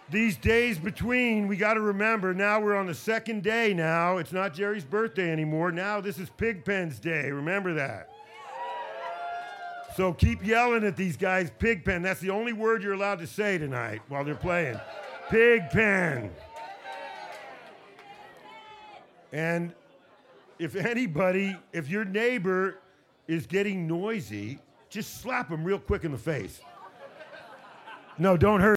these days between, we got to remember, now we're on the second day now. It's not Jerry's birthday anymore. Now this is Pigpen's Day. Remember that. So keep yelling at these guys, Pigpen. That's the only word you're allowed to say tonight while they're playing. Pigpen. And if your neighbor is getting noisy, just slap him real quick in the face. No, don't hurt